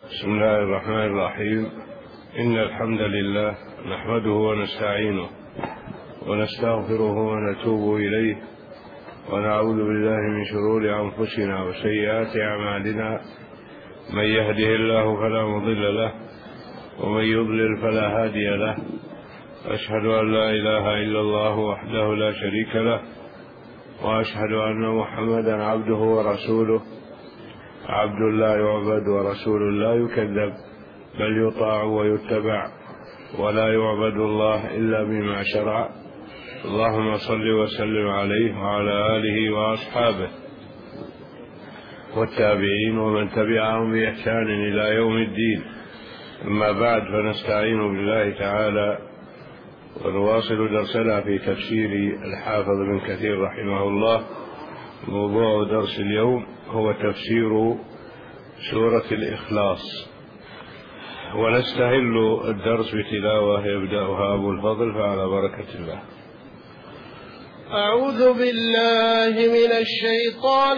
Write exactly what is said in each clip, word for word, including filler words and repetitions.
بسم الله الرحمن الرحيم. إن الحمد لله نحمده ونستعينه ونستغفره ونتوب إليه ونعوذ بالله من شرور أنفسنا وسيئات أعمالنا. من يهده الله فلا مضل له ومن يضلل فلا هادي له. أشهد أن لا إله إلا الله وحده لا شريك له وأشهد أن محمدا عبده ورسوله، عبد لا يعبد ورسول لا يكذب، بل يطاع ويتبع، ولا يعبد الله إلا بما شرع. اللهم صل وسلم عليه وعلى آله وأصحابه والتابعين ومن تبعهم بإحسان إلى يوم الدين. أما بعد، فنستعين بالله تعالى ونواصل درسنا في تفسير الحافظ ابن كثير رحمه الله. موضوع درس اليوم هو تفسير سورة الإخلاص، ونستهل الدرس بتلاوة يبدأها أبو الفضل، فعلى بركة الله. أعوذ بالله من الشيطان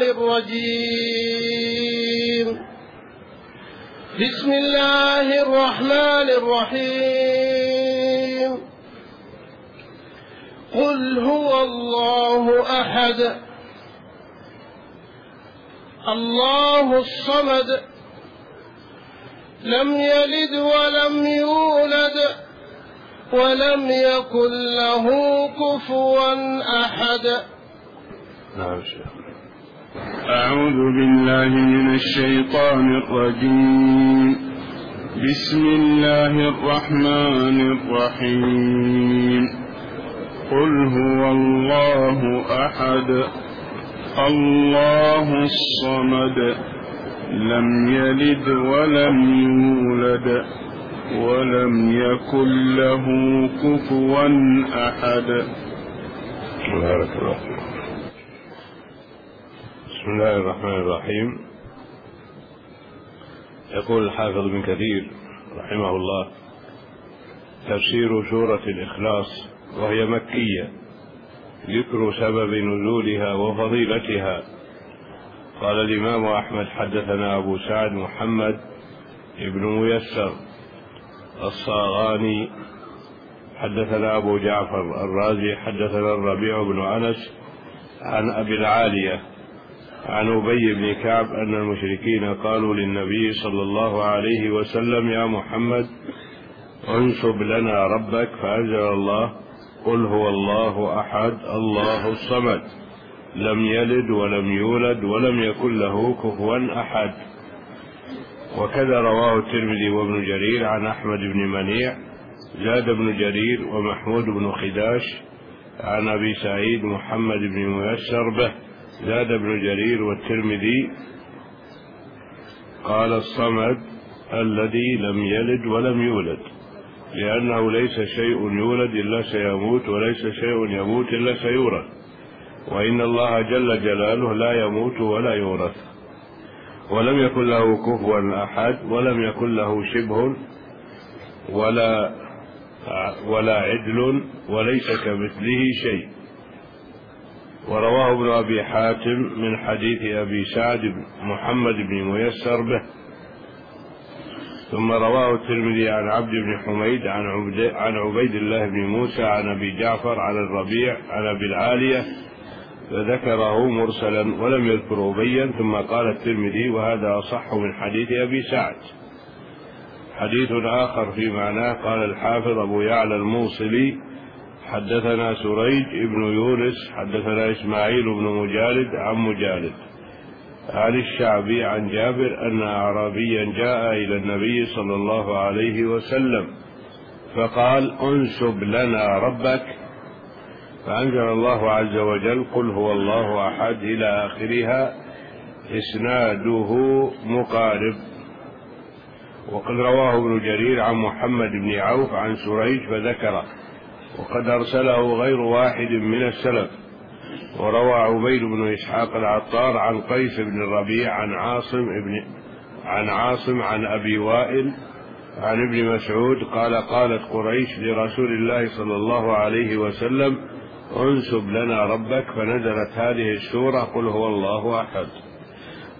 الرجيم. بسم الله الرحمن الرحيم. قل هو الله أحد الله الصمد لم يلد ولم يولد ولم يكن له كفوا أحد. نعم شيخ. أعوذ بالله من الشيطان الرجيم. بسم الله الرحمن الرحيم. قل هو الله أحد الله الصمد لم يلد ولم يولد ولم يكن له كفوا أحد. بارك الله فيك. بسم الله الرحمن الرحيم. يقول الحافظ ابن كثير رحمه الله: تفسير سورة الإخلاص، وهي مكية، ذكر سبب نزولها وفضيلتها. قال الإمام أحمد: حدثنا أبو سعد محمد بن ميسر الصاغاني حدثنا أبو جعفر الرازي حدثنا الربيع بن أنس عن أبي العالية عن أبي بن كعب أن المشركين قالوا للنبي صلى الله عليه وسلم: يا محمد انصب لنا ربك، فأنزل الله: قل هو الله أحد الله الصمد لم يلد ولم يولد ولم يكن له كفوا أحد. وكذا رواه الترمذي وابن جرير عن أحمد بن منيع. زاد ابن جرير ومحمود بن خداش عن أبي سعيد محمد بن ميسر به. زاد ابن جرير والترمذي قال: الصمد الذي لم يلد ولم يولد، لأنه ليس شيء يولد إلا سيموت، وليس شيء يموت إلا سيورث، وإن الله جل جلاله لا يموت ولا يورث. ولم يكن له كفوا أحد، ولم يكن له شبه ولا ولا عدل، وليس كمثله شيء. ورواه ابن أبي حاتم من حديث أبي سعد محمد بن ميسر به. ثم رواه الترمذي عن عبد بن حميد عن عبد عن عبيد الله بن موسى عن أبي جعفر عن الربيع عن أبي العالية، فذكره مرسلا ولم يذكر أبيا. ثم قال الترمذي: وهذا أصح من حديث أبي سعد. حديث آخر في معناه. قال الحافظ أبو يعلى الموصلي: حدثنا سريج ابن يونس حدثنا إسماعيل بن مجالد عن مجالد عن الشعبي عن جابر أن أعرابيا جاء إلى النبي صلى الله عليه وسلم فقال: انسب لنا ربك، فأنزل الله عز وجل: قل هو الله أحد إلى آخرها، إسناده مقارب. وقد رواه ابن جرير عن محمد بن عوف عن سريج فذكره، وقد أرسله غير واحد من السلف. وروى عبيد بن إسحاق العطار عن قيس بن الربيع عن عاصم ابن عن عاصم عن أبي وائل عن ابن مسعود قال: قالت قريش لرسول الله صلى الله عليه وسلم: انسب لنا ربك، فنزلت هذه السورة: قل هو الله أحد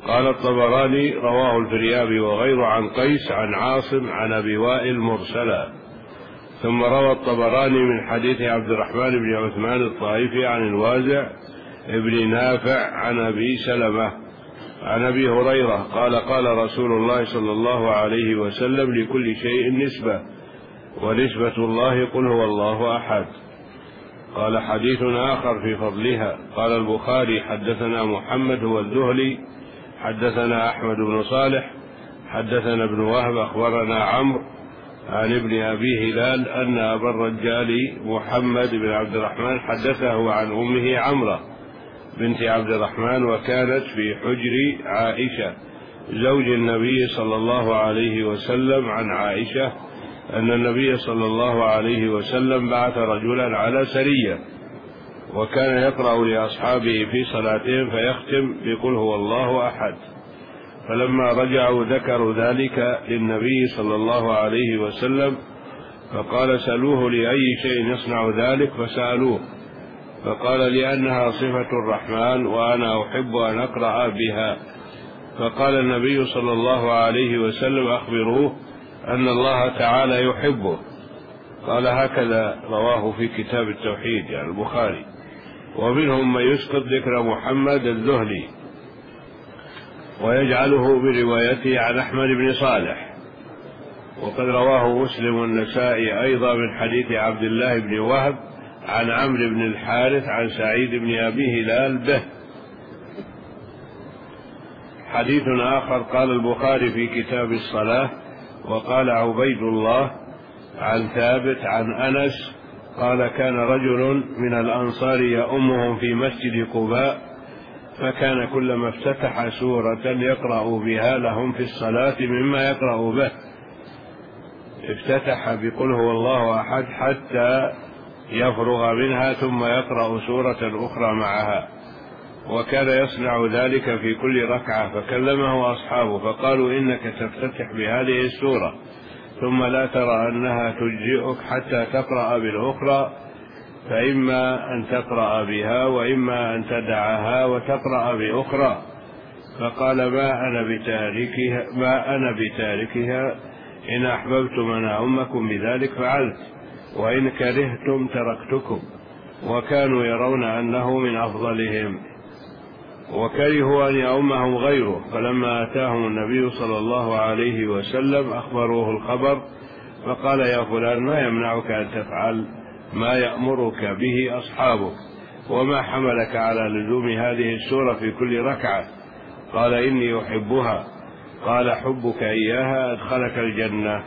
قال الطبراني: رواه الفريابي وغيره عن قيس عن عاصم عن أبي وائل مرسلا. ثم روى الطبراني من حديث عبد الرحمن بن عثمان الطائفي عن الوازع ابن نافع عن أبي سلمة عن أبي هريرة قال: قال رسول الله صلى الله عليه وسلم: لكل شيء نسبة، ونسبة الله قل هو الله أحد. قال: حديث آخر في فضلها. قال البخاري: حدثنا محمد هو الذهلي حدثنا أحمد بن صالح حدثنا ابن وهب أخبرنا عمرو عن ابن أبي هلال أن أبا الرجال محمد بن عبد الرحمن حدثه عن أمه عمرة بنت عبد الرحمن، وكانت في حجر عائشة زوج النبي صلى الله عليه وسلم، عن عائشة أن النبي صلى الله عليه وسلم بعث رجلا على سرية، وكان يقرأ لأصحابه في صلاتهم فيختم بقل هو الله أحد. فلما رجعوا ذكروا ذلك للنبي صلى الله عليه وسلم، فقال: سألوه لأي شيء يصنع ذلك؟ فسألوه، فقال: لأنها صفة الرحمن وأنا أحب أن أقرأ بها. فقال النبي صلى الله عليه وسلم: أخبروه أن الله تعالى يحبه. قال: هكذا رواه في كتاب التوحيد يعني البخاري. ومنهم من يسقط ذكر محمد الذهلي ويجعله بروايته عن أحمد بن صالح. وقد رواه مسلم والنسائي أيضا من حديث عبد الله بن وهب عن عمرو بن الحارث عن سعيد بن أبي هلال به. حديث آخر قال البخاري في كتاب الصلاة: وقال عبيد الله عن ثابت عن أنس قال: كان رجل من الأنصار يؤمهم في مسجد قباء، فكان كلما افتتح سورة يقرأ بها لهم في الصلاة مما يقرأ به افتتح بقل هو الله أحد حتى يفرغ منها ثم يقرأ سورة أخرى معها، وكان يصنع ذلك في كل ركعة. فكلمه أصحابه فقالوا: إنك تفتتح بهذه السورة ثم لا ترى أنها تجزئك حتى تقرأ بالأخرى، فإما أن تقرأ بها وإما أن تدعها وتقرأ بأخرى. فقال: ما أنا بتاركها, ما أنا بتاركها إن أحببتم أن أؤمكم بذلك فعلت، وإن كرهتم تركتكم. وكانوا يرون أنه من أفضلهم، وكرهوا أن يؤمهم غيره. فلما أتاهم النبي صلى الله عليه وسلم أخبروه الخبر، فقال: يا فلان، ما يمنعك أن تفعل ما يأمرك به أصحابك؟ وما حملك على لزوم هذه السورة في كل ركعة؟ قال: إني أحبها. قال: حبك إياها أدخلك الجنة.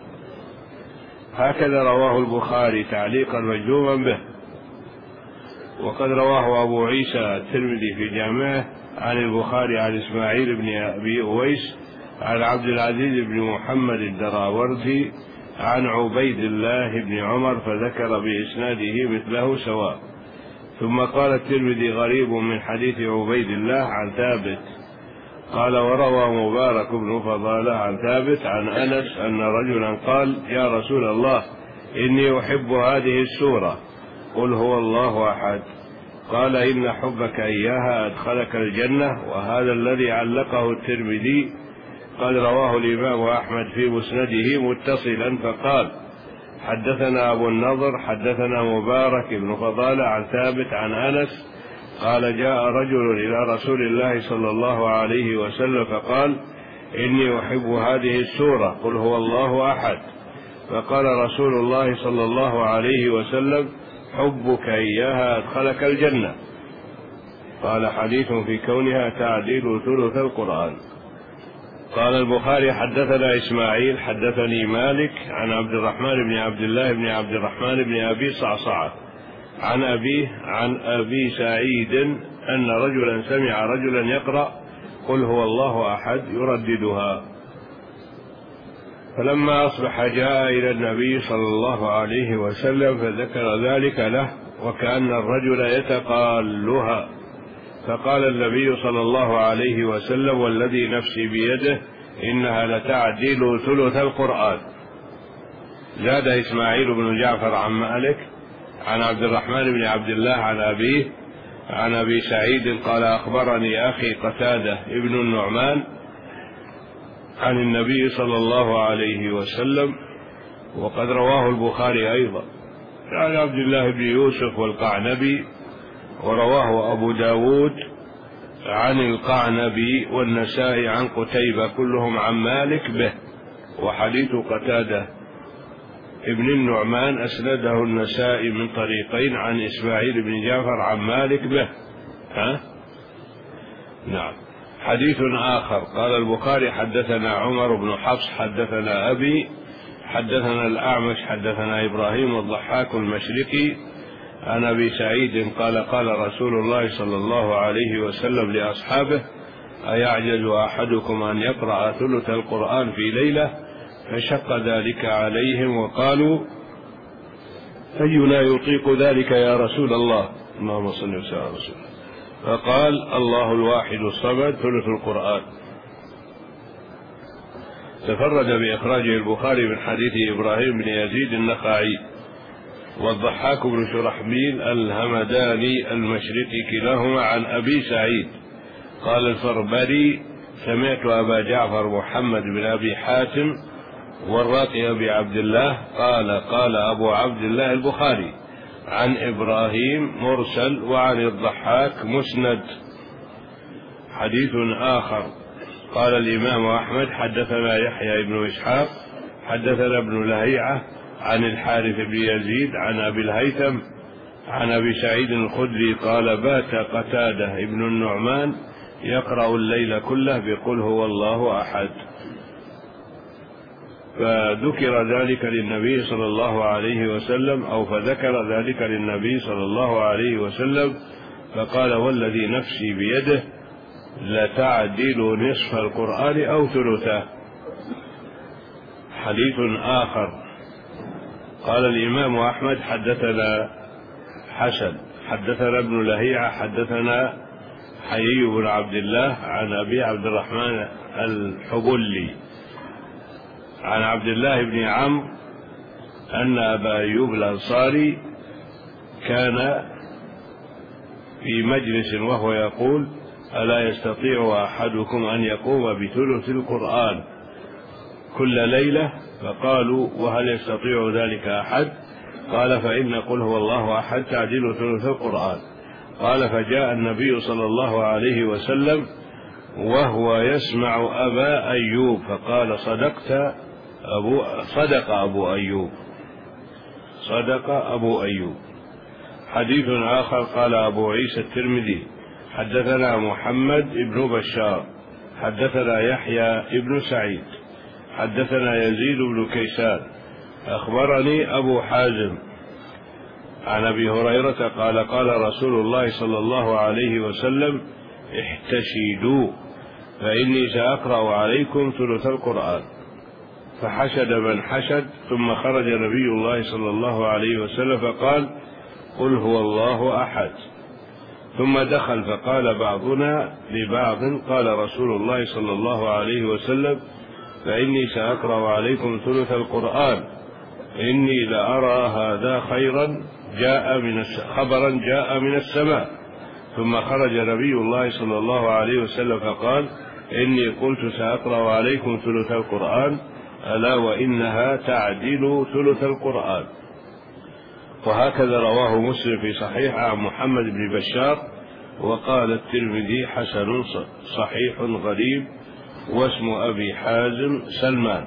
هكذا رواه البخاري تعليقا مجزوما به. وقد رواه أبو عيسى الترمذي في جامعه عن البخاري عن إسماعيل بن أبي أويس عن عبد العزيز بن محمد الدراوردي عن عبيد الله بن عمر، فذكر بإسناده مثله سواء. ثم قال الترمذي: غريب من حديث عبيد الله عن ثابت. قال: وروى مبارك بن فضالة عن ثابت عن أنس أن رجلا قال: يا رسول الله، إني أحب هذه السورة، قل هو الله أحد. قال: إن حبك إياها أدخلك الجنة. وهذا الذي علقه الترمذي قد رواه الإمام أحمد في مسنده متصلا، فقال: حدثنا أبو النضر حدثنا مبارك بن فضالة عن ثابت عن أنس قال: جاء رجل إلى رسول الله صلى الله عليه وسلم فقال: إني أحب هذه السورة، قل هو الله أحد. فقال رسول الله صلى الله عليه وسلم: حبك إياها أدخلك الجنة. قال: حديث في كونها تعديل ثلث القرآن. قال البخاري: حدثنا إسماعيل حدثني مالك عن عبد الرحمن بن عبد الله بن عبد الرحمن بن أبي صعصعة عن أبيه عن أبي سعيد أن رجلا سمع رجلا يقرأ قل هو الله أحد يرددها. فلما أصبح جاء إلى النبي صلى الله عليه وسلم فذكر ذلك له، وكأن الرجل يتقالها. فقال النبي صلى الله عليه وسلم: والذي نفسي بيده إنها لتعدل ثلث القرآن. زاد إسماعيل بن جعفر عن مالك عن عبد الرحمن بن عبد الله عن أبيه عن أبي سعيد قال أخبرني أخي قتادة ابن النعمان عن النبي صلى الله عليه وسلم، وقد رواه البخاري أيضا عن عبد الله بن يوسف والقعنبي، ورواه أبو داود عن القعنبي والنسائي عن قتيبة، كلهم عن مالك به. وحديث قتادة ابن النعمان أسنده النسائي من طريقين عن إسماعيل بن جعفر عن مالك به. ها؟ نعم. حديث آخر قال البخاري حدثنا عمر بن حفص حدثنا أبي حدثنا الأعمش حدثنا إبراهيم الضحاك المشرقي عن أبي سعيد قال قال رسول الله صلى الله عليه وسلم لأصحابه: أيعجز أحدكم أن يقرأ ثلث القرآن في ليلة؟ فشق ذلك عليهم وقالوا: أينا يطيق ذلك يا رسول الله؟ اللهم صل وسلم على رسول الله. فقال: الله الواحد الصمد ثلث القرآن. تفرد بإخراجه البخاري من حديث إبراهيم بن يزيد النخعي والضحاك بن شرحبيل الهمداني المشرقي كلاهما عن أبي سعيد. قال الفربري: سمعت أبا جعفر محمد بن أبي حاتم والراقي أبي عبد الله قال قال أبو عبد الله البخاري عن إبراهيم مرسل وعن الضحاك مسند. حديث آخر قال الإمام أحمد حدثنا يحيى بن إسحاق حدثنا ابن لهيعة عن الحارث بن يزيد عن أبي الهيثم عن أبي سعيد الخدري قال: بات قتادة ابن النعمان يقرأ الليل كله بقل هو الله أحد. فذكر ذلك للنبي صلى الله عليه وسلم أو فذكر ذلك للنبي صلى الله عليه وسلم فقال: والذي نفسي بيده لتعدل نصف القرآن أو ثلثه. حديث آخر قال الإمام أحمد حدثنا حسن حدثنا ابن لهيعة حدثنا حيي بن عبد الله عن أبي عبد الرحمن الحبلي عن عبد الله بن عمرو أن أبا أيوب الأنصاري كان في مجلس وهو يقول: ألا يستطيع أحدكم أن يقوم بثلث القرآن كل ليلة؟ فقالوا: وهل يستطيع ذلك أحد؟ قال: فإن قل هو الله أحد تعدل ثلث القرآن. قال: فجاء النبي صلى الله عليه وسلم وهو يسمع أبا أيوب فقال: صدقت أبو صدق أبو أيوب صدق أبو أيوب. حديث آخر قال أبو عيسى الترمذي حدثنا محمد بن بشار حدثنا يحيى بن سعيد حدثنا يزيد بن كيسان أخبرني أبو حازم عن أبي هريرة قال قال رسول الله صلى الله عليه وسلم: احتشدوا فإني سأقرأ عليكم ثلث القرآن. فحشد من حشد، ثم خرج نبي الله صلى الله عليه وسلم فقال: قل هو الله أحد. ثم دخل فقال بعضنا لبعض: قال رسول الله صلى الله عليه وسلم: فإني سأقرأ عليكم ثلث القرآن، إني لأرى هذا خيرا جاء من خبرا جاء من السماء. ثم خرج نبي الله صلى الله عليه وسلم فقال: إني قلت سأقرأ عليكم ثلث القرآن، ألا وإنها تعدل ثلث القرآن. وهكذا رواه مسلم في صحيح عن محمد بن بشار. وقال الترمذي: حسن صحيح غريب، واسم أبي حازم سلمان.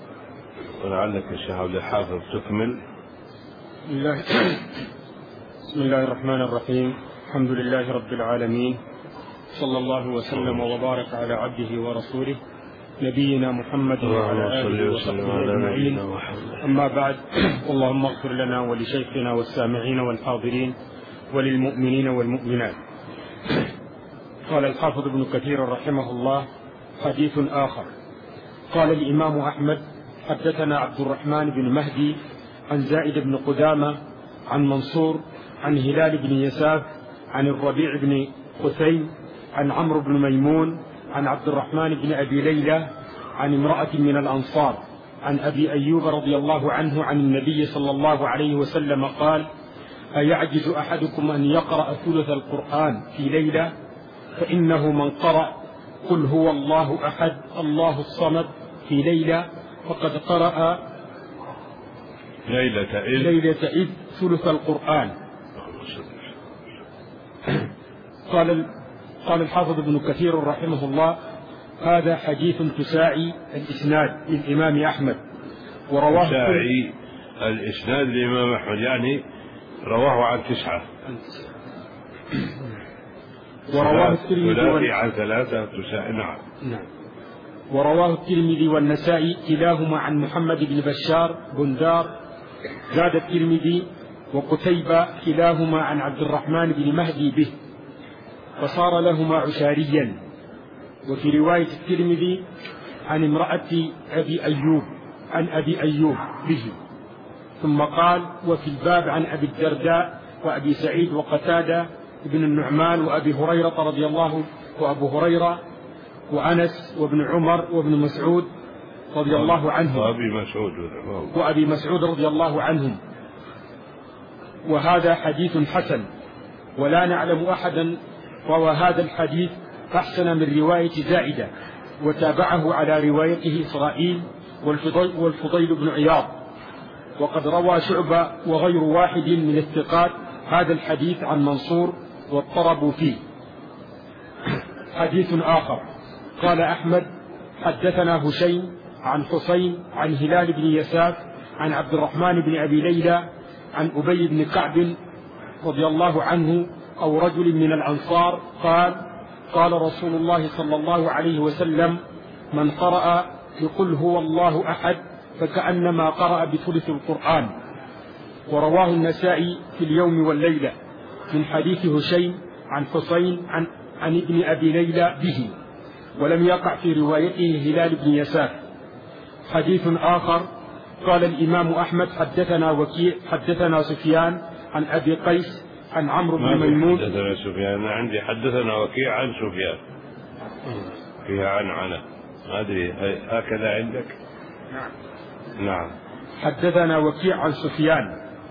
ولعلك يا شيخ عبد الحافظ تكمل. بسم الله بسم الله الرحمن الرحيم. الحمد لله رب العالمين، صلى الله وسلم وبارك على عبده ورسوله نبينا محمد وعلى آله وصحبه أجمعين. أما بعد، اللهم اغفر لنا ولشيخنا والسامعين والحاضرين وللمؤمنين والمؤمنات. قال الحافظ ابن كثير رحمه الله: حديث آخر قال الإمام أحمد حدثنا عبد الرحمن بن مهدي عن زائد بن قدامة عن منصور عن هلال بن يساف عن الربيع بن قثيم عن عمرو بن ميمون عن عبد الرحمن بن أبي ليلى عن امرأة من الأنصار عن أبي أيوب رضي الله عنه عن النبي صلى الله عليه وسلم قال: أيعجز أحدكم أن يقرأ ثلث القرآن في ليلة؟ فإنه من قرأ قل هو الله أحد الله الصمد في ليلة فقد قرأ ليلة إذ ليلة إذ ثلث القرآن. قال قال الحافظ ابن كثير رحمه الله: هذا حديث تساعي الإسناد للإمام أحمد، ورواه تساعي الإسناد للإمام أحمد يعني رواه عن تسعة، ورواه الترمذي وال... عن ثلاثة تساعي. نعم. نعم. ورواه الترمذي والنسائي كلاهما عن محمد بن بشار بندار. زاد الترمذي وقتيبة كلاهما عن عبد الرحمن بن مهدي به، فصار لهما عشاريا. وفي رواية الترمذي عن امرأة أبي أيوب عن أبي أيوب به. ثم قال: وفي الباب عن أبي الدرداء وأبي سعيد وقتادة بن النعمان وأبي هريرة رضي الله وأبو هريرة وأنس وابن عمر وابن مسعود رضي الله عنهم وأبي مسعود وأبي مسعود رضي الله عنهم. وهذا حديث حسن، ولا نعلم أحدا روى هذا الحديث أحسن من رواية زائدة، وتابعه على روايته إسرائيل والفضيل, والفضيل بن عياض. وقد روى شعبة وغير واحد من الثقات هذا الحديث عن منصور واضطربوا فيه. حديث آخر: قال أحمد: حدثنا هشيم عن حسين عن هلال بن يساف عن عبد الرحمن بن أبي ليلى عن أبي بن كعب رضي الله عنه أو رجل من الأنصار قال: قال رسول الله صلى الله عليه وسلم: من قرأ بقل هو الله أحد فكأنما قرأ بثلث القرآن. ورواه النسائي في اليوم والليلة من حديث هشيم عن حسين عن, عن ابن أبي ليلى به، ولم يقع في روايته هلال بن يساف. حديث آخر: قال الإمام أحمد: حدثنا وكيع حدثنا سفيان عن أبي قيس عن عمرو بن ميمون. حدثنا سفيان عندي حدثنا وكيع عن سفيان فيها عن عنه، ما أدري هكذا عندك؟ نعم. نعم. حدثنا وكيع عن سفيان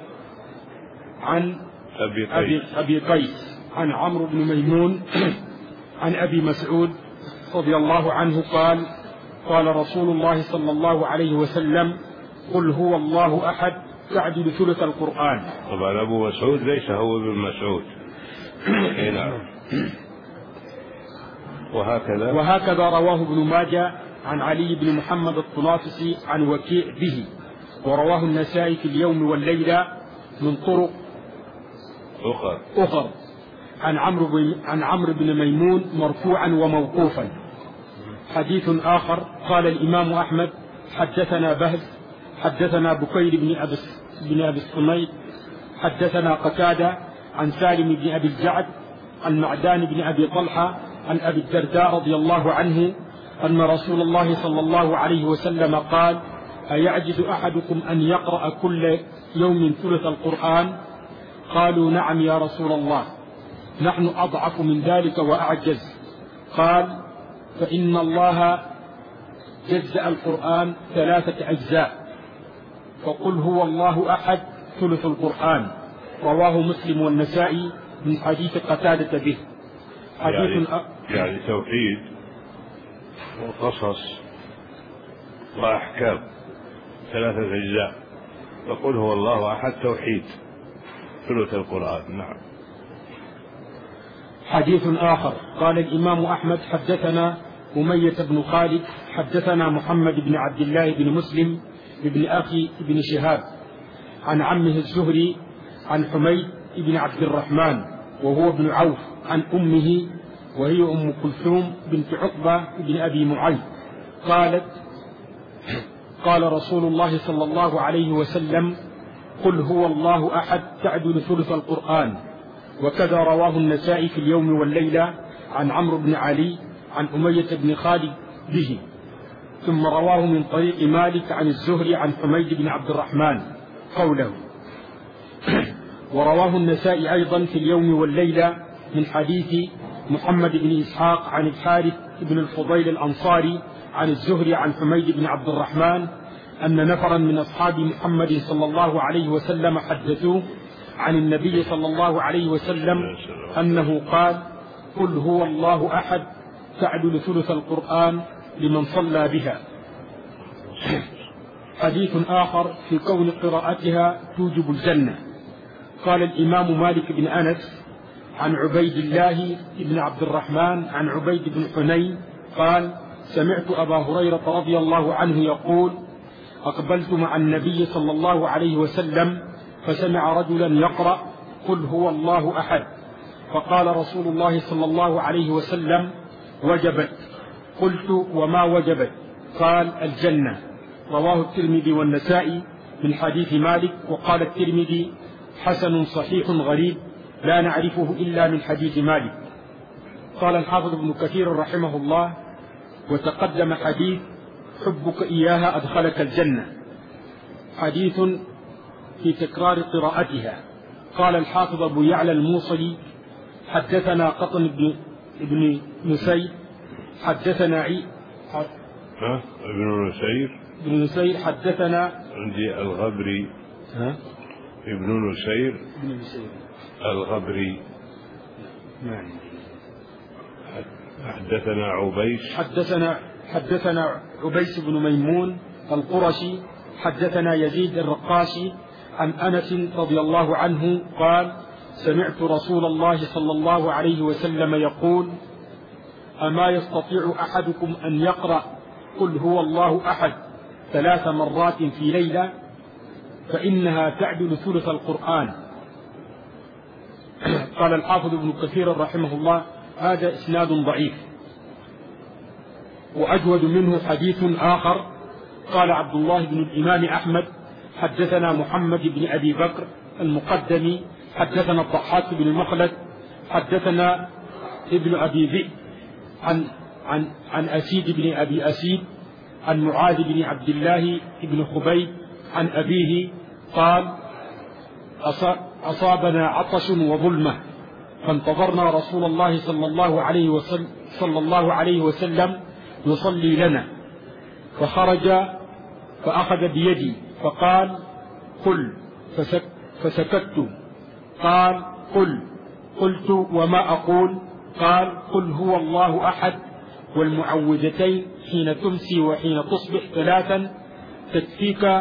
عن أبي قيس, أبي قيس عن عمرو بن ميمون عن أبي مسعود رضي الله عنه قال: قال رسول الله صلى الله عليه وسلم: قل هو الله أحد تعدل ثلث القرآن. طبعا أبو مسعود ليس هو ابن مسعود. نعم. وهكذا وهكذا رواه ابن ماجه عن علي بن محمد الطنافسي عن وكيع به، ورواه النسائي في اليوم والليلة من طرق أخر, أخر عن عمرو بن عن عمرو بن ميمون مرفوعا وموقوفا. حديث آخر: قال الإمام أحمد: حدثنا بهز حدثنا بكير بن أبي بن أبي الصميت حدثنا قتادة عن سالم بن أبي الجعد عن معدان بن أبي طلحة عن أبي الدرداء رضي الله عنه أن رسول الله صلى الله عليه وسلم قال: أيعجز أحدكم أن يقرأ كل يوم ثلث القرآن؟ قالوا: نعم يا رسول الله، نحن أضعف من ذلك وأعجز. قال: فإن الله جزأ القرآن ثلاثة أجزاء، فقل هو الله أحد ثلث القرآن. رواه مسلم والنسائي من حديث قتادة به. حديث يعني, يعني توحيد وقصص وأحكام ثلاثة أجزاء، فقل هو الله أحد توحيد ثلث القرآن. نعم. حديث آخر: قال الإمام أحمد: حدثنا أمية بن خالد حدثنا محمد بن عبد الله بن مسلم بن أخي بن شهاب عن عمه الزهري عن حميد بن عبد الرحمن وهو ابن عوف عن أمه وهي أم كلثوم بنت عقبة بن أبي معيط قالت: قال رسول الله صلى الله عليه وسلم: قل هو الله أحد تعدل ثلث القرآن. وكذا رواه النسائي في اليوم والليلة عن عمرو بن علي عن أمية بن خالد به، ثم رواه من طريق مالك عن الزهري عن حميد بن عبد الرحمن قوله. ورواه النسائي أيضا في اليوم والليلة من حديث محمد بن إسحاق عن الحارث بن الفضيل الأنصاري عن الزهري عن حميد بن عبد الرحمن أن نفرا من أصحاب محمد صلى الله عليه وسلم حدثوه عن النبي صلى الله عليه وسلم أنه قال: قل هو الله أحد تعدل ثلث القرآن لمن صلى بها. حديث آخر في كون قراءتها توجب الجنة. قال الإمام مالك بن أنس عن عبيد الله بن عبد الرحمن عن عبيد بن حنين قال: سمعت أبا هريرة رضي الله عنه يقول: أقبلت مع النبي صلى الله عليه وسلم فسمع رجلا يقرأ: قل هو الله أحد، فقال رسول الله صلى الله عليه وسلم: وجبت. قلت: وما وجبت؟ قال: الجنة. رواه الترمذي والنسائي من حديث مالك. وقال الترمذي: حسن صحيح غريب لا نعرفه إلا من حديث مالك. قال الحافظ ابن كثير رحمه الله: وتقدم حديث حبك إياها أدخلك الجنة، حديث في تكرار قراءتها. قال الحافظ أبو يعلى الموصلي: حدثنا قطن بن ابن نسير حدثنا عي ها ابن نسير ابن نسير حدثنا عندي الغبري ها ابن نسير ابن نسير الغبري نعم. حدثنا عبيس حدثنا حدثنا عبيس بن ميمون القرشي حدثنا يزيد الرقاشي عن أنس رضي الله عنه قال: سمعت رسول الله صلى الله عليه وسلم يقول: أما يستطيع أحدكم أن يقرأ قل هو الله أحد ثلاث مرات في ليلة فإنها تعدل ثلث القرآن. قال الحافظ ابن كثير رحمه الله: هذا إسناد ضعيف. وأجود منه حديث آخر. قال عبد الله بن الإمام أحمد: حدثنا محمد بن أبي بكر المقدمي حدثنا الضحاك بن المخلد حدثنا ابن أبي ذئب عن عن عن أسيد بن أبي أسيد عن معاذ بن عبد الله بن خبيب عن أبيه قال: أصابنا عطش وظلمة فانتظرنا رسول الله صلى الله عليه وسلم صلى الله عليه وسلم يصلي لنا، فخرج فأخذ بيدي فقال: قل، فسك فسكت. قال: قل. قلت: وما أقول؟ قال: قل هو الله أحد والمعوذتين حين تمسي وحين تصبح ثلاثا تكفيك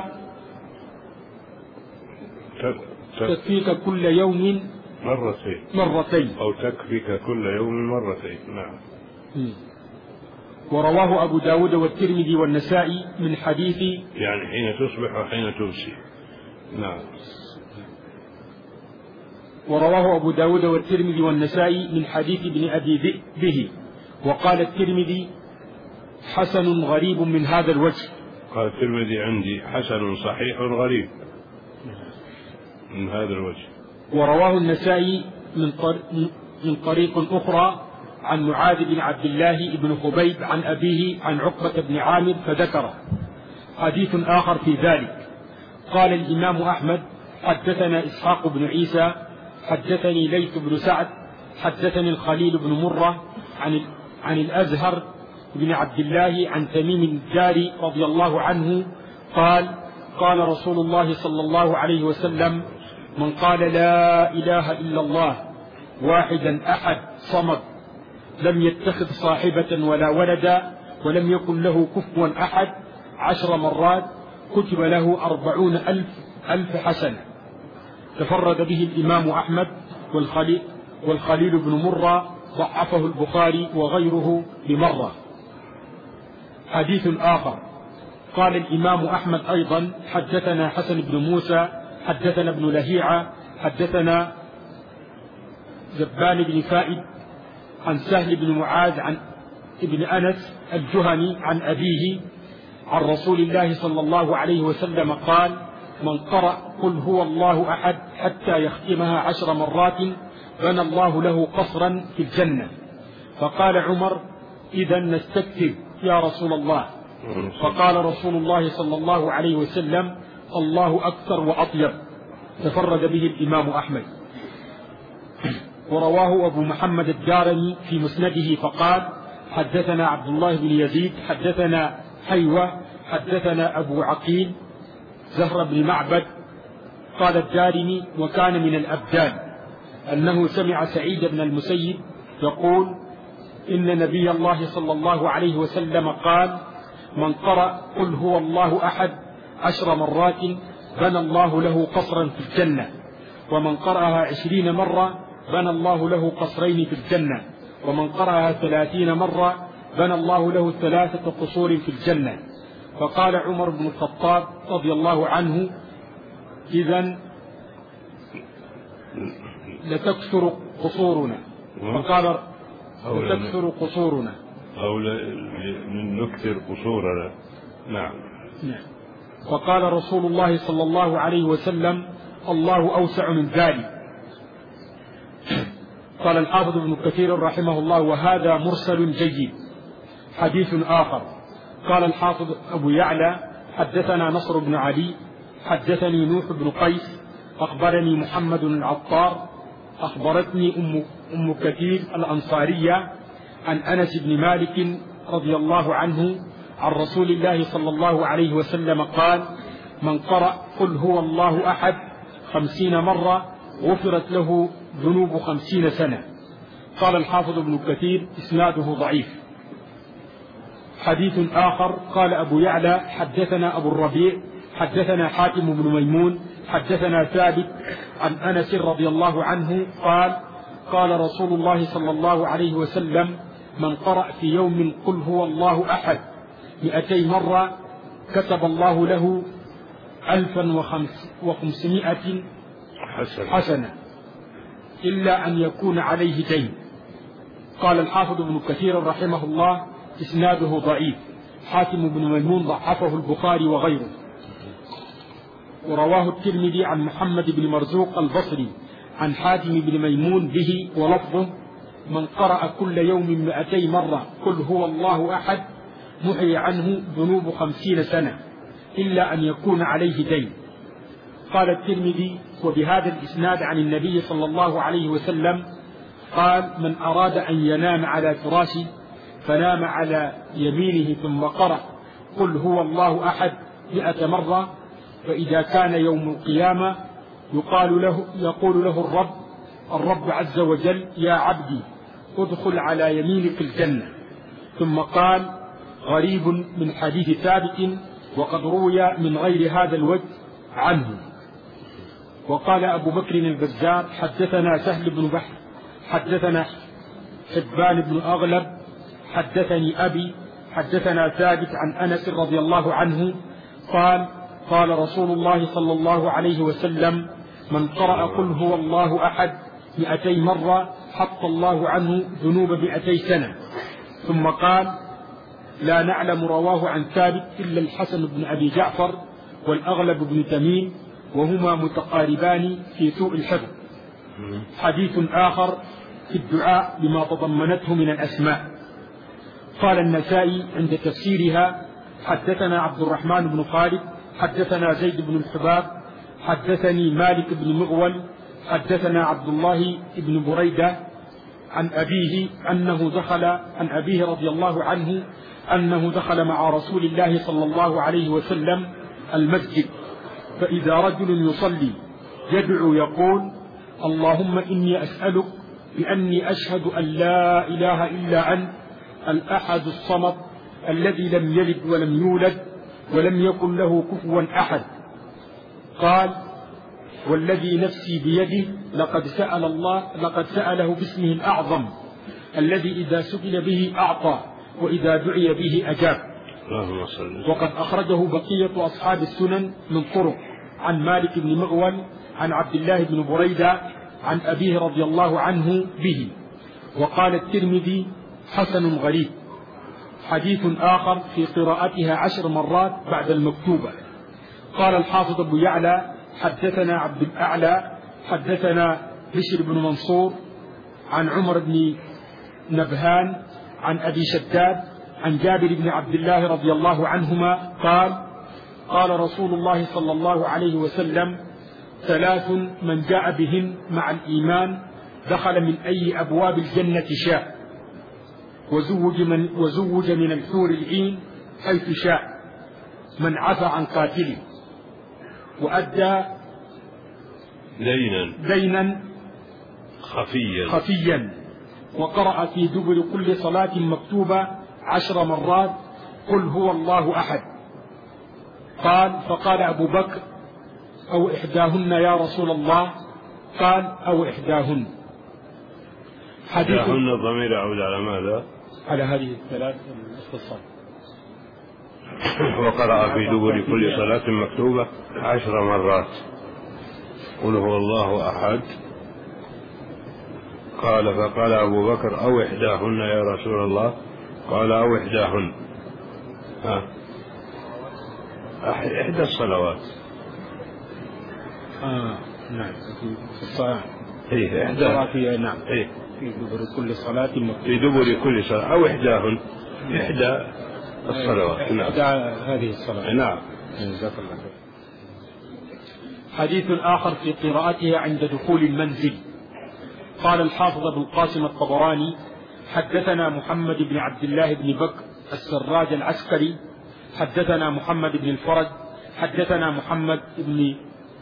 تكفيك كل يوم مرتين مرتين أو تكفيك كل يوم مرتين. نعم. ورواه أبو داود والترمذي والنسائي من حديث يعني حين تصبح وحين تمسي. نعم. ورواه أبو داود والترمذي والنسائي من حديث ابن أبي ذئب به. وقال الترمذي: حسن غريب من هذا الوجه. قال الترمذي عندي: حسن صحيح غريب من هذا الوجه. ورواه النسائي من, طر... من طريق أخرى عن معاذ بن عبد الله بن خبيب عن أبيه عن عقبة بن عامر فذكره. حديث آخر في ذلك. قال الإمام أحمد: حدثنا إسحاق بن عيسى حدثني ليث بن سعد حدثني الخليل بن مرة عن عن الأزهر بن عبد الله عن تميم الجاري رضي الله عنه قال: قال رسول الله صلى الله عليه وسلم: من قال لا إله إلا الله واحدا أحد صمد لم يتخذ صاحبة ولا ولدا ولم يكن له كفوا أحد عشر مرات كتب له أربعون ألف ألف حسنة. تفرد به الإمام أحمد والخليل, والخليل بن مرة ضعفه البخاري وغيره بمرة. حديث آخر. قال الإمام أحمد أيضا: حدثنا حسن بن موسى حدثنا ابن لهيعة حدثنا زبان بن فائد عن سهل بن معاذ عن ابن أنس الجهني عن أبيه عن رسول الله صلى الله عليه وسلم قال: من قرأ قل هو الله أحد حتى يختمها عشر مرات بنى الله له قصرا في الجنة. فقال عمر: إذا نستكثر يا رسول الله. فقال رسول الله صلى الله عليه وسلم: الله أكثر وأطيب. تفرد به الإمام أحمد. ورواه أبو محمد الدارمي في مسنده فقال: حدثنا عبد الله بن يزيد حدثنا حيوة حدثنا أبو عقيل زهر بن معبد قال الدارمي: وكان من الأبدال أنه سمع سعيد بن المسيب يقول: إن نبي الله صلى الله عليه وسلم قال: من قرأ قل هو الله أحد عشر مرات بنى الله له قصرا في الجنة، ومن قرأها عشرين مرة بنى الله له قصرين في الجنة، ومن قرأها ثلاثين مرة بنى الله له ثلاثة قصور في الجنة. فقال عمر بن الخطاب رضي الله عنه: إذن لتكثر قصورنا. فقال: لتكثر قصورنا أو نكثر قصورنا. نعم. نعم. فقال رسول الله صلى الله عليه وسلم: الله أوسع من ذلك. قال الحافظ ابن كثير رحمه الله: وهذا مرسل جيد. حديث آخر. قال الحافظ أبو يعلى: حدثنا نصر بن علي حدثني نوح بن قيس أخبرني محمد العطار أخبرتني أم, أم كثير الأنصارية عن أنس بن مالك رضي الله عنه عن رسول الله صلى الله عليه وسلم قال: من قرأ قل هو الله أحد خمسين مرة غفرت له ذنوب خمسين سنة. قال الحافظ ابن كثير: إسناده ضعيف. حديث آخر. قال أبو يعلى: حدثنا أبو الربيع حدثنا حاتم بن ميمون حدثنا ثابت عن أنس رضي الله عنه قال: قال رسول الله صلى الله عليه وسلم: من قرأ في يوم قل هو الله أحد مئتي مرة كتب الله له ألفا وخمسمائة حسنة إلا أن يكون عليه دين. قال الحافظ ابن كثير رحمه الله: إسناده ضعيف. حاتم بن ميمون ضعفه البخاري وغيره. ورواه الترمذي عن محمد بن مرزوق البصري عن حاتم بن ميمون به ولفظه: من قرأ كل يوم مئتي مرة قل هو الله أحد محي عنه ذنوب خمسين سنة إلا أن يكون عليه دين. قال الترمذي: وبهذا الإسناد عن النبي صلى الله عليه وسلم قال: من أراد أن ينام على فراشه فنام على يمينه ثم قرأ قل هو الله أحد مئة مرة، فإذا كان يوم القيامة يقال له يقول له الرب الرب عز وجل: يا عبدي ادخل على يمينك الجنة. ثم قال: غريب من حديث ثابت وقد روي من غير هذا الوجه عنه. وقال أبو بكر البزار: حدثنا سهل بن بحر حدثنا حبان بن أغلب حدثني أبي حدثنا ثابت عن أنس رضي الله عنه قال: قال رسول الله صلى الله عليه وسلم: من قرأ قل هو الله أحد مئتي مرة حط الله عنه ذنوب مئتي سنة. ثم قال: لا نعلم رواه عن ثابت إلا الحسن بن أبي جعفر والأغلب بن تميم وهما متقاربان في سوء الحفظ. حديث آخر في الدعاء بما تضمنته من الأسماء. قال النسائي عند تفسيرها: حدثنا عبد الرحمن بن خالد حدثنا زيد بن الحباب حدثني مالك بن مغول حدثنا عبد الله بن بريدة عن أبيه أنه دخل عن أبيه رضي الله عنه أنه دخل مع رسول الله صلى الله عليه وسلم المسجد، فإذا رجل يصلي يدعو يقول: اللهم إني أسألك بأني أشهد أن لا إله إلا أنت الأحد الصمد الذي لم يلد ولم يولد ولم يكن له كفوا أحد. قال: والذي نفسي بيده لقد سأل الله لقد سأله باسمه الأعظم الذي إذا سئل به أعطى وإذا دعي به أجاب. وقد أخرجه بقية أصحاب السنن من طرق عن مالك بن مغول عن عبد الله بن بريدة عن أبيه رضي الله عنه به. وقال الترمذي: حسن غريب. حديث آخر في قراءتها عشر مرات بعد المكتوبة. قال الحافظ أبو يعلى: حدثنا عبد الأعلى حدثنا بشر بن منصور عن عمر بن نبهان عن أبي شداد عن جابر بن عبد الله رضي الله عنهما قال: قال رسول الله صلى الله عليه وسلم: ثلاث من جاء بهن مع الإيمان دخل من أي أبواب الجنة شاء، وزوج من, وزوج من الحور العين حيث شاء، من عفى عن قاتله وأدى دينا دينا خفيا خفيا وقرأ في دبر كل صلاة مكتوبة عشر مرات قل هو الله أحد. قال فقال أبو بكر أو إحداهن يا رسول الله؟ قال أو إحداهن. حديث إحداهن الضمير يعود على ماذا؟ على هذه الثلاث الاختصار. وقرأ في دبر كل صلاة مكتوبة عشر مرات قل هو الله أحد. قال فقال أبو بكر أو إحداهن يا رسول الله؟ قال أو إحداهن. ها إحدى الصلوات. آه نعم في الصلاة. إيه إحدى في نعم إيه في دبر كل صلاة مكتوبة. في دبر كل صلاة أو إحداهن إحدى الصلوات. نعم إحدى هذه الصلاة. نعم. جزاك الله خير. حديث آخر في قراءتها عند دخول المنزل. قال الحافظ أبو القاسم الطبراني حدثنا محمد بن عبد الله بن بكر السراج العسكري حدثنا محمد بن الفرج حدثنا محمد بن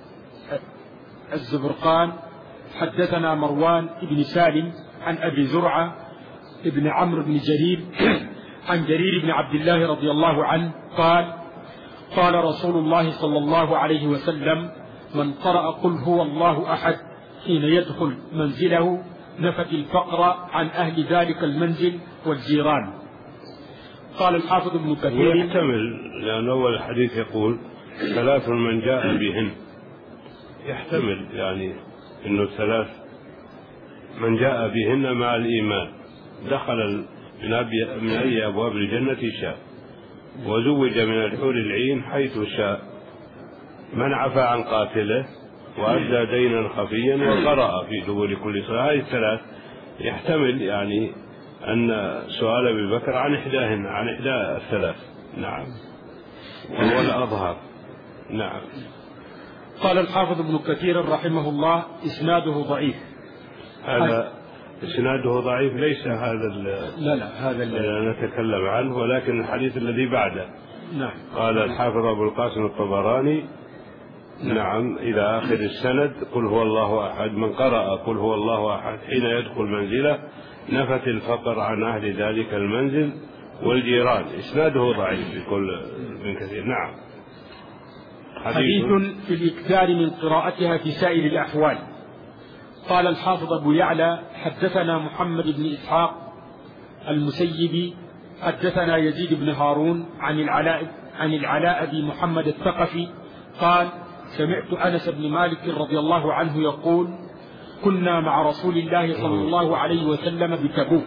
الزبرقان حدثنا مروان بن سالم عن أبي زرعة بن عمرو بن جرير عن جرير بن عبد الله رضي الله عنه قال قال رسول الله صلى الله عليه وسلم من قرأ قل هو الله أحد حين يدخل منزله نفت الفقر عن أهل ذلك المنزل والجيران. قال الحافظ ابن كثير يحتمل لأن أول الحديث يقول ثلاث من جاء بهن، يحتمل يعني أنه ثلاث من جاء بهن مع الإيمان دخل من أي أبواب الجنة شاء وزوج من الحور العين حيث شاء من عفى عن قاتله وأدى دينا خفيا وقرأ في دبر كل صلاة. هذه الثلاث يحتمل يعني أن سؤال أبي بكر عن إحداهن عن إحدى الثلاث. نعم وهو الأظهر. نعم. قال الحافظ ابن كثير رحمه الله إسناده ضعيف. هذا إسناده ضعيف ليس هذا لا لا هذا الذي نتكلم عنه ولكن الحديث الذي بعده. نعم. قال الحافظ أبو القاسم الطبراني نعم إلى آخر السند قل هو الله أحد من قرأ قل هو الله أحد حين يدخل منزله نفت الفقر عن أهل ذلك المنزل والجيران. إسناده ضعيف بكل من كثير. نعم. حديث, حديث في الإكثار من قراءتها في سائر الأحوال. قال الحافظ أبو يعلى حدثنا محمد بن إسحاق المسيبي حدثنا يزيد بن هارون عن العلاء عن العلاء بن محمد الثقفي قال سمعت أنس بن مالك رضي الله عنه يقول كنا مع رسول الله صلى الله عليه وسلم بتبوك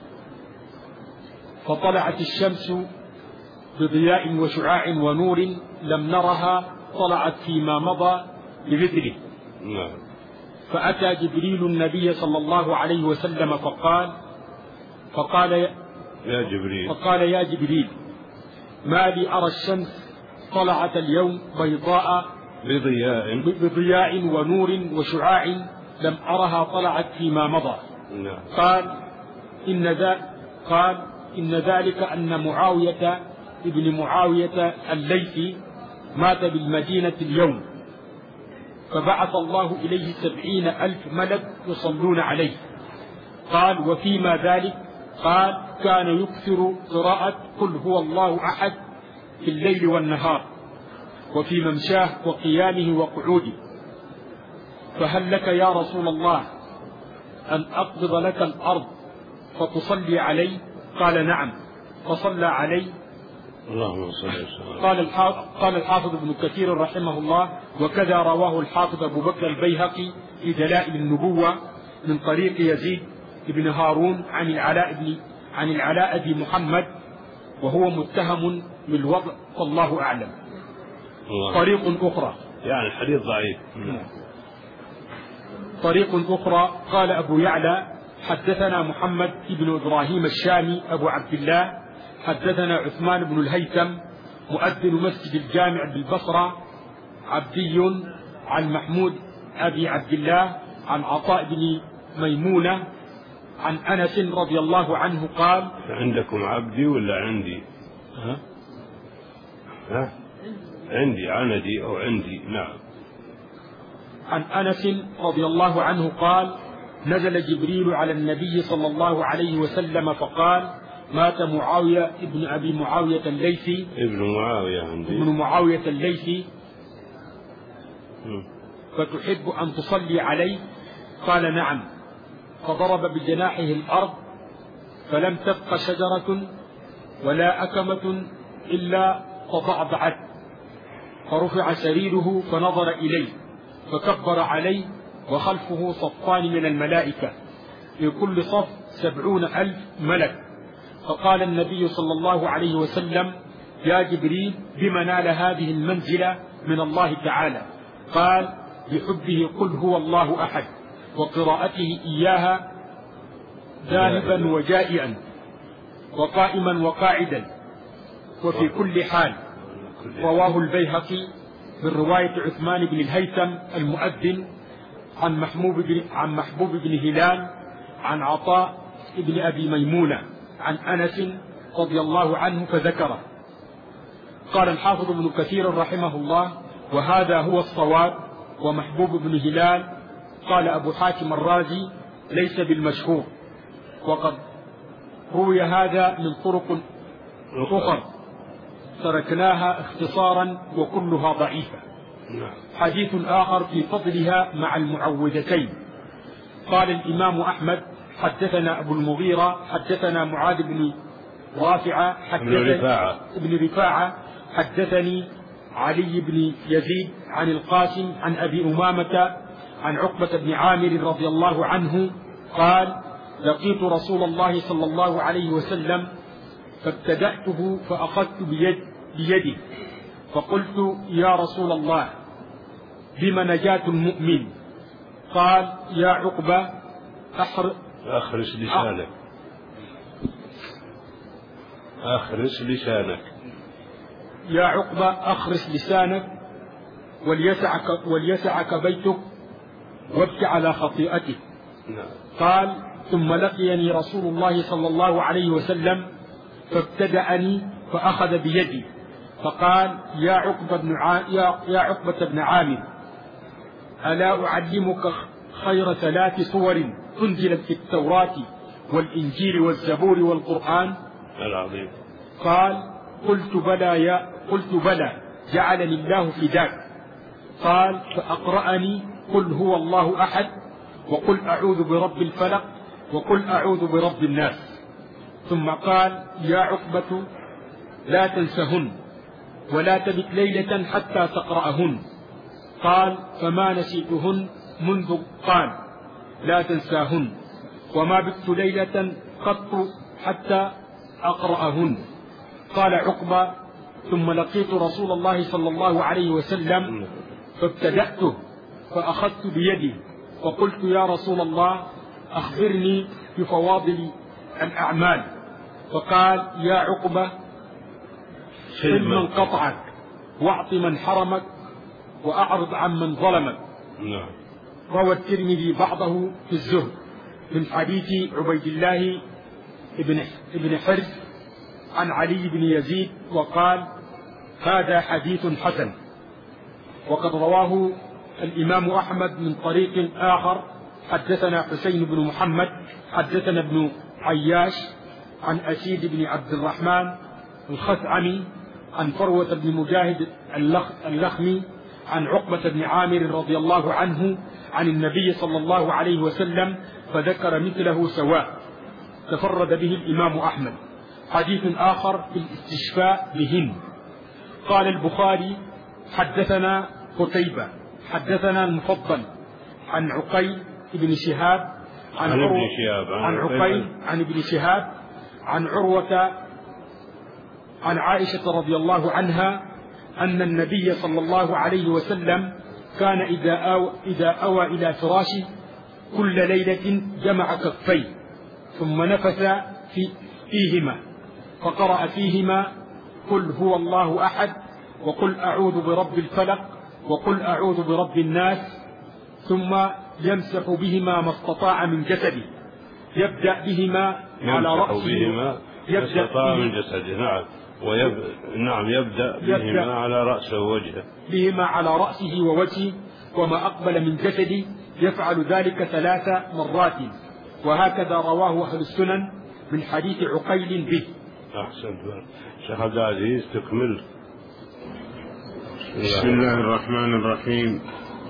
فطلعت الشمس بضياء وشعاع ونور لم نرها طلعت فيما مضى بمثله. فأتى جبريل النبي صلى الله عليه وسلم فقال فقال يا جبريل فقال يا جبريل ما لي أرى الشمس طلعت اليوم بيضاء بضياء بضياء ونور وشعاع لم أرها طلعت فيما مضى. قال إن ذا قال إن ذلك أن معاوية ابن معاوية الليثي مات بالمدينة اليوم فبعث الله إليه سبعين ألف ملك يصلون عليه. قال وفيما ذلك؟ قال كان يكثر قراءة قل هو الله أحد في الليل والنهار وفي ممشاه وقيامه وقعوده. فهل لك يا رسول الله أن أقبض لك الأرض فتصلي علي؟ قال نعم. فصلى علي. اللهم صل وسلم. قال الحافظ, قال الحافظ ابن كثير رحمه الله وكذا رواه الحافظ أبو بكر البيهقي في دلائل النبوة من طريق يزيد بن هارون عن العلاء بن عن العلاء بن محمد وهو متهم بالوضع والله أعلم. الله. طريق أخرى يعني الحديث ضعيف. طريق أخرى قال أبو يعلى حدثنا محمد بن إبراهيم الشامي أبو عبد الله حدثنا عثمان بن الهيثم مؤذن مسجد الجامع بالبصرة عبدي عن محمود أبي عبد الله عن عطاء بن ميمونة عن أنس رضي الله عنه قال عندكم عبدي ولا عندي؟ ها؟ ها؟ عندي عندي أو عندي. نعم. عن أنس رضي الله عنه قال نزل جبريل على النبي صلى الله عليه وسلم فقال مات معاوية ابن أبي معاوية الليثي ابن معاوية عندي ابن معاوية الليثي فتحب أن تصلي عليه؟ قال نعم. فضرب بجناحه الأرض فلم تبق شجرة ولا أكمة إلا تضعضعت، فرفع سريره فنظر إليه فكبر عليه وخلفه صفان من الملائكة في كل صف سبعون ألف ملك. فقال النبي صلى الله عليه وسلم يا جبريل بما نال هذه المنزلة من الله تعالى؟ قال بحبه قل هو الله أحد وقراءته إياها ذاهبا وجائعا وقائما وقاعدا وفي كل حال. رواه البيهقي من رواية عثمان بن الهيثم المؤذن عن محبوب بن, عن محبوب بن هلال عن عطاء بن أبي ميمونة عن أنس رضي الله عنه فذكره. قال الحافظ ابن كثير رحمه الله وهذا هو الصواب. ومحبوب بن هلال قال أبو حاتم الرازي ليس بالمشهور، وقد روي هذا من طرق أخرى تركناها اختصارا وكلها ضعيفة. حديث آخر في فضلها مع المعوذتين. قال الإمام أحمد حدثنا أبو المغيرة حدثنا معاذ بن رافعة حدثني رفاعة ابن رفاعة حدثني علي بن يزيد عن القاسم عن أبي أمامة عن عقبة بن عامر رضي الله عنه قال لقيت رسول الله صلى الله عليه وسلم فابتدأته فأخذت بيد بيدي فقلت يا رسول الله بما نجاة المؤمن؟ قال يا عقبة أحر أخرس لسانك أخرس لسانك يا عقبة أخرس لسانك وليسعك, وليسعك بيتك وابك على خطيئتك. قال ثم لقيني رسول الله صلى الله عليه وسلم فابتدأني فأخذ بيدي فقال يا عقبة بن ع... يا... يا عقبة بن عامر ألا أعلمك خير ثلاث صور أنزلت في التوراة والإنجيل والزبور والقرآن؟ العظيم. قال قلت بلى يا قلت بلى جعلني الله فداك. قال فأقرأني قل هو الله أحد وقل أعوذ برب الفلق وقل أعوذ برب الناس. ثم قال يا عقبة لا تنسهن ولا تبت ليلة حتى تقرأهن. قال فما نسيتهن منذ قال لا تنساهن وما بت ليلة قط حتى أقرأهن. قال عقبة ثم لقيت رسول الله صلى الله عليه وسلم فابتدأته فأخذت بيدي فقلت يا رسول الله أخبرني بفواضل الأعمال. فقال يا عقبة صل من قطعك واعط من حرمك وأعرض عن من ظلمك. روى الترمذي بعضه في الزهد من حديث عبيد الله ابن حرز عن علي بن يزيد وقال هذا حديث حسن. وقد رواه الإمام أحمد من طريق آخر حدثنا حسين بن محمد حدثنا ابن عياش عن أسيد بن عبد الرحمن الخثعمي عن فروة بن مجاهد اللخمي عن عقبة بن عامر رضي الله عنه عن النبي صلى الله عليه وسلم فذكر مثله سواء تفرد به الإمام أحمد. حديث آخر في الاستشفاء بهن. قال البخاري حدثنا قتيبة حدثنا المفضل عن عقيل بن شهاب عن, عن, عروة شهاب عن عقيل عن ابن شهاب عن عروة عن عائشة رضي الله عنها أن النبي صلى الله عليه وسلم كان إذا أوى, إذا أوى إلى فراشه كل ليلة جمع كفيه ثم نفث في فيهما فقرأ فيهما قل هو الله أحد وقل أعوذ برب الفلق وقل أعوذ برب الناس ثم يمسح بهما ما استطاع من جسده يبدأ بهما على رأسه بهما يبدأ استطاع من جسده نعم ويب... نعم يبدأ بهما يبدأ على رأسه ووجهه بهما على رأسه ووجهه وما أقبل من جسدي يفعل ذلك ثلاث مرات. وهكذا رواه أهل السنن من حديث عقيل به. أحسنت. شيخ عبد العزيز تكمل. بسم الله الرحمن الرحيم.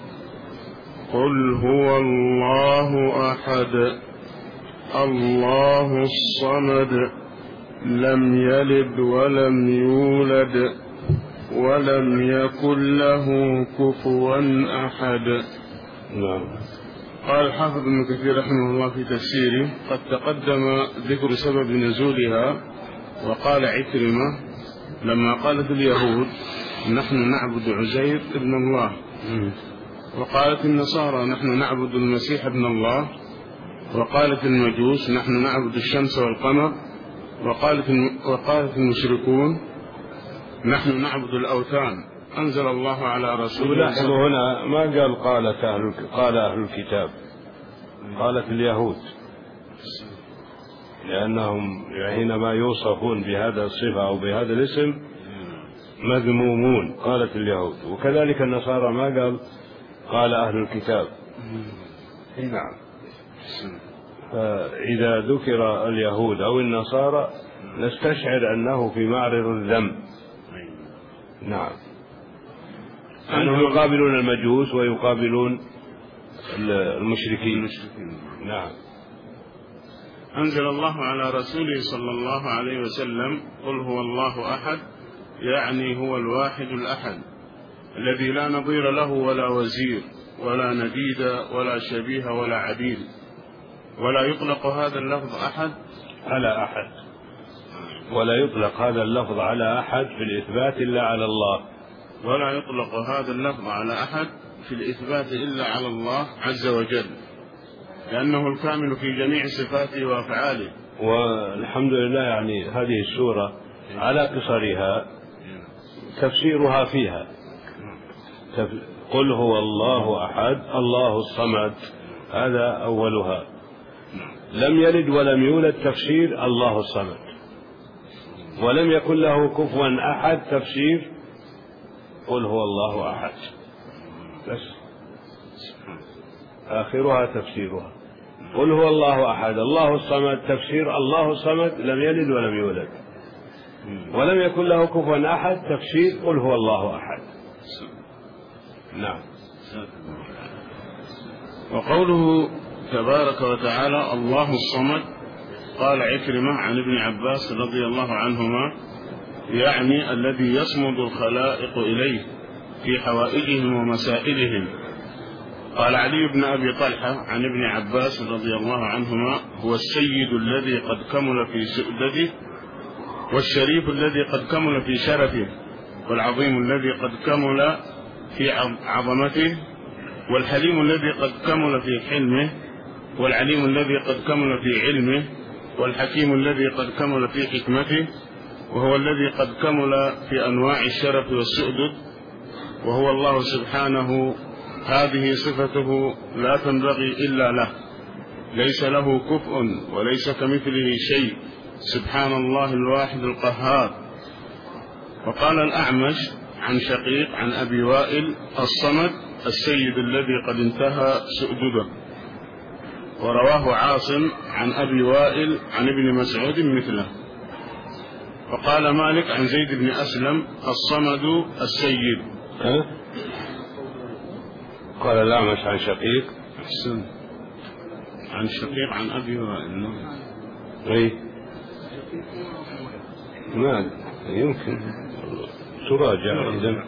قل هو الله أحد الله الصمد لم يلد ولم يولد ولم يكن له كفوا أحد. نعم. قال الحافظ ابن كثير رحمه الله في تفسيره: قد تقدم ذكر سبب نزولها. وقال عكرمة: لما قالت اليهود نحن نعبد عزير ابن الله، وقالت النصارى نحن نعبد المسيح ابن الله، وقالت المجوس نحن نعبد الشمس والقمر، وقالت وقالت المشركون نحن نعبد الأوثان. أنزل الله على رسوله. لاحظوا هنا ما قال قالت أهل قال أهل الكتاب، قالت اليهود، لأنهم حينما يوصفون بهذا الصفة أو بهذا الاسم مذمومون. قالت اليهود. وكذلك النصارى ما قال قال أهل الكتاب. نعم. فإذا ذكر اليهود أو النصارى نستشعر أنه في معرض الذم. نعم. أنهم يقابلون المجوس ويقابلون المشركين. نعم. أنزل الله على رسوله صلى الله عليه وسلم: قل هو الله أحد، يعني هو الواحد الأحد الذي لا نظير له ولا وزير ولا نديد ولا شبيه ولا عديل. ولا يطلق هذا اللفظ أحد على أحد، ولا يطلق هذا اللفظ على أحد في الإثبات إلا على الله. ولا يطلق هذا اللفظ على أحد في الإثبات إلا على الله عز وجل، لأنه الكامل في جميع صفاته وأفعاله. والحمد لله، يعني هذه السورة على قصرها تفسيرها فيها: قل هو الله أحد الله الصمد، هذا أولها. لم يلد ولم يولد، تفسير الله الصمد. ولم يكن له كفوا أحد، تفسير قل هو الله أحد. بس آخرها تفسيرها قل هو الله أحد الله الصمد، تفسير الله الصمد لم يلد ولم يولد. ولم يكن له كفوا أحد، تفسير قل هو الله أحد. نعم. وقوله تبارك وتعالى الله الصمد، قال عكرمة عن ابن عباس رضي الله عنهما: يعني الذي يصمد الخلائق إليه في حوائجهم ومسائلهم. قال علي بن أبي طلحة عن ابن عباس رضي الله عنهما: هو السيد الذي قد كمل في سؤدده، والشريف الذي قد كمل في شرفه، والعظيم الذي قد كمل في عظمته، والحليم الذي قد كمل في حلمه، والعليم الذي قد كمل في علمه، والحكيم الذي قد كمل في حكمته، وهو الذي قد كمل في أنواع الشرف والسؤدد، وهو الله سبحانه. هذه صفته لا تنبغي إلا له، ليس له كفء وليس كمثله شيء، سبحان الله الواحد القهار. وقال الأعمش عن شقيق عن أبي وائل: الصمد السيد الذي قد انتهى سؤدده. ورواه عاصم عن أبي وائل عن ابن مسعود مثله. وقال مالك عن زيد بن أسلم: الصمد السيد. أه؟ قال الأعمش عن شقيق أحسن. عن شقيق عن أبي وائل. أي ما يمكن تراجع إذن.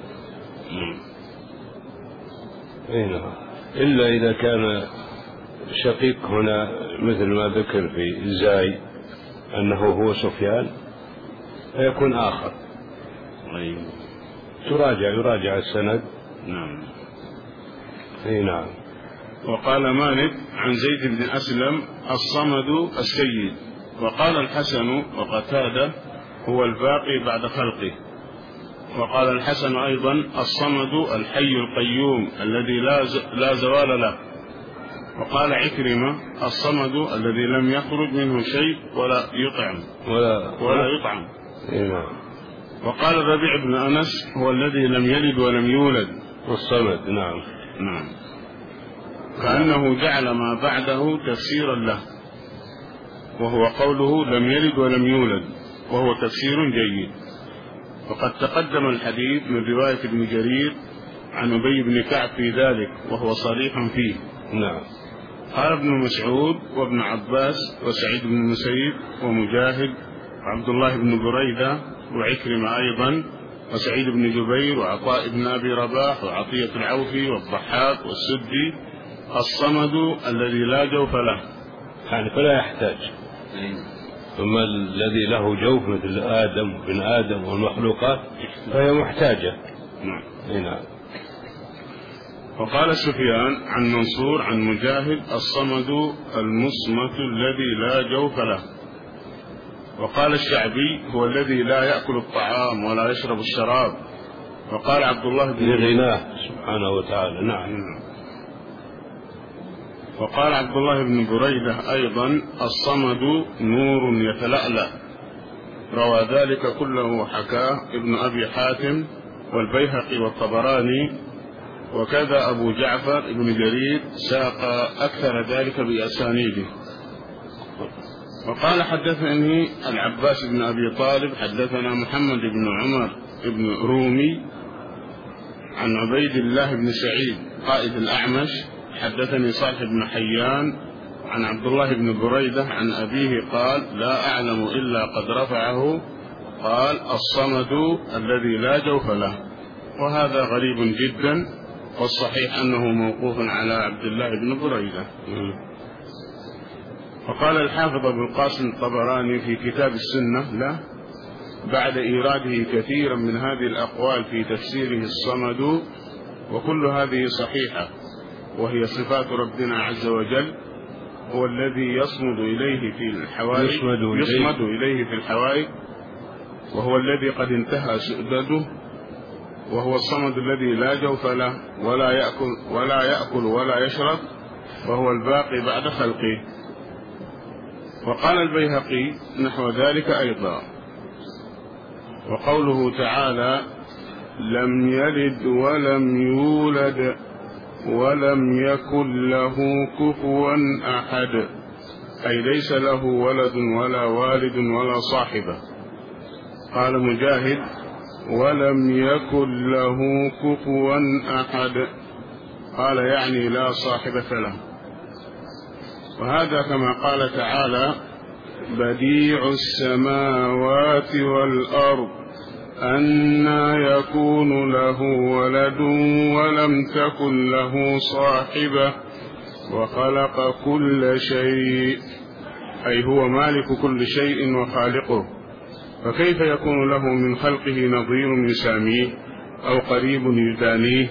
أي نعم. إلا إذا كان شقيق هنا مثل ما ذكر في الزاي أنه هو سفيان، فيكون آخر. أي تراجع يراجع السند. نعم. أي نعم. وقال مالك عن زيد بن أسلم: الصمد السيد. وقال الحسن وقتادة: هو الباقي بعد خلقه. وقال الحسن أيضا: الصمد الحي القيوم الذي لا زوال له. وقال عكرمة: الصمد الذي لم يخرج منه شيء ولا يطعم ولا, ولا يطعم. نعم. وقال الربيع بن أنس: هو الذي لم يلد ولم يولد. والصمد. نعم. نعم، كأنه جعل ما بعده تفسيرا له، وهو قوله لم يلد ولم يولد، وهو تفسير جيد. وقد تقدم الحديث من رواية ابن جرير عن أبي بن كعب في ذلك، وهو صريح فيه. نعم. قال ابن مسعود وابن عباس وسعيد بن المسيب ومجاهد وعبد الله بن بريدة وعكرمة أيضا وسعيد بن جبير وعطاء بن أبي رباح وعطية العوفي والضحاك والسدي: الصمد الذي لا جوف له، يعني فلا يحتاج. ثم الذي له جوف مثل آدم وابن آدم والمخلوقات فهي محتاجة. نعم. نعم. وقال سفيان عن منصور عن مجاهد: الصمد المصمت الذي لا جوف له. وقال الشعبي: هو الذي لا يأكل الطعام ولا يشرب الشراب. وقال عبد الله بن لغناه سبحانه وتعالى. نعم. وقال عبد الله بن بريدة أيضا: الصمد نور يتلألأ. روى ذلك كله حكاه ابن أبي حاتم والبيهقي والطبراني، وكذا أبو جعفر ابن جرير ساق أكثر ذلك بأسانيده. وقال: حدثني العباس بن أبي طالب حدثنا محمد بن عمر بن رومي عن عبيد الله بن سعيد قائد الأعمش حدثني صالح بن حيان عن عبد الله بن بريدة عن أبيه قال: لا أعلم إلا قد رفعه، قال: الصمد الذي لا جوف له. وهذا غريب جدا، والصحيح أنه موقوف على عبد الله بن بريدة. وقال الحافظ أبو القاسم الطبراني في كتاب السنة له بعد إيراده كثيرا من هذه الأقوال في تفسيره: الصمد وكل هذه صحيحة، وهي صفات ربنا عز وجل، هو الذي يصمد إليه في الحوائج يصمد إليه في الحوائج، وهو الذي قد انتهى سؤدده، وهو الصمد الذي لا جوف له ولا يأكل ولا يأكل ولا يشرب، وهو الباقي بعد خلقه. وقال البيهقي نحو ذلك أيضا. وقوله تعالى: لم يلد ولم يولد ولم يكن له كفوا أحد، أي ليس له ولد ولا والد ولا صاحبة. قال مجاهد: ولم يكن له كفوا أحد، قال يعني لا صاحبة له. وهذا كما قال تعالى: بديع السماوات والأرض أنى يكون له ولد ولم تكن له صاحبة وخلق كل شيء، أي هو مالك كل شيء وخالقه، فكيف يكون له من خلقه نظير يساميه أو قريب يدانيه؟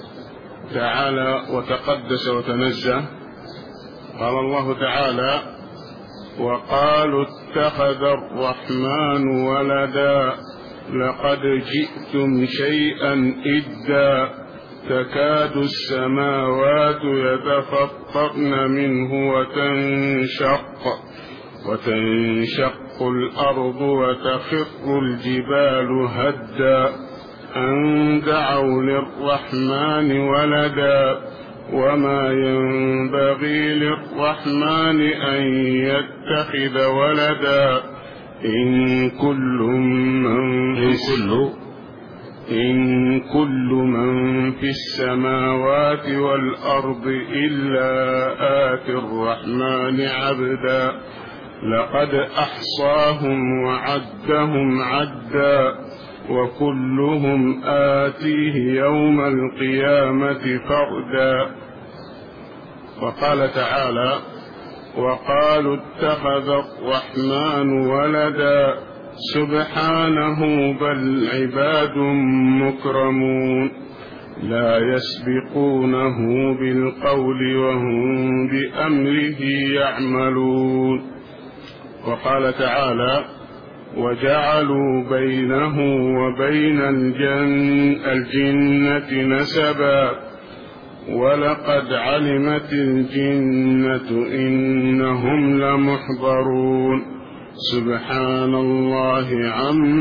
تعالى وتقدس وتنزه. قال الله تعالى: وقالوا اتخذ الرحمن ولدا لقد جئتم شيئا إدا تكاد السماوات يتفطرن منه وتنشق وتنشق الأرض وتخر الجبال هدا أن دعوا للرحمن ولدا وما ينبغي للرحمن أن يتخذ ولدا إن كل من في كل إن كل من في السماوات والأرض إلا آتي الرحمن عبدا لقد أحصاهم وعدهم عدا وكلهم آتيه يوم القيامة فردا. وقال تعالى: وقالوا اتخذ الرحمن ولدا سبحانه بل عباد مكرمون لا يسبقونه بالقول وهم بأمره يعملون. وقال تعالى: وجعلوا بينه وبين الجن الجنة نسبا ولقد علمت الجنة إنهم لمحضرون سبحان الله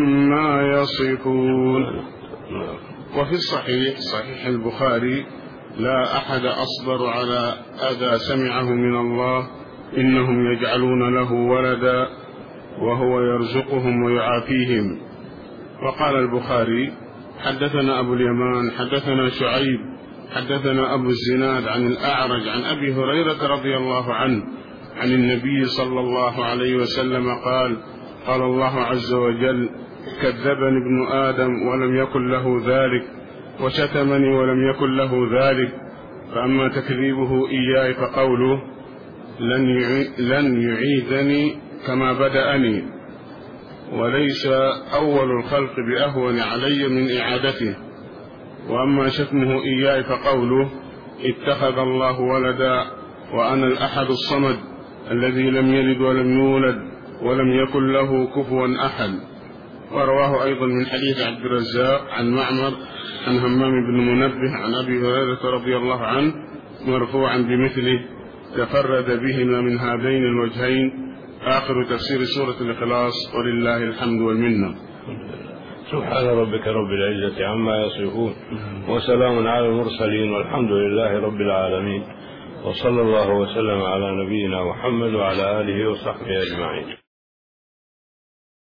عما يصفون. وفي الصحيح صحيح البخاري لا أحد أصبر على أذى سمعه من الله إنهم يجعلون له ولدا وهو يرزقهم ويعافيهم. وقال البخاري حدثنا أبو اليمان حدثنا شعيب حدثنا أبو الزناد عن الأعرج عن أبي هريرة رضي الله عنه عن النبي صلى الله عليه وسلم قال قال الله عز وجل كذبني ابن آدم ولم يكن له ذلك وشتمني ولم يكن له ذلك، فأما تكذيبه إياي فقوله لن لن يعيدني كما بدأني، وليس أول الخلق بأهون علي من إعادته. وأما شتمه إياي فقوله اتخذ الله ولدا وأنا الأحد الصمد الذي لم يلد ولم يولد ولم يكن له كفوا أحد. ورواه أيضا من حديث عبد الرزاق عن معمر عن همام بن منبه عن أبي هريرة رضي الله عنه مرفوعا بمثله تفرد بهما من هذين الوجهين. آخر تفسير سورة الإخلاص ولله الحمد والمنة. سبحان ربك رب العزة عما يصفون وسلام على المرسلين والحمد لله رب العالمين، وصلى الله وسلم على نبينا محمد وعلى آله وصحبه أجمعين.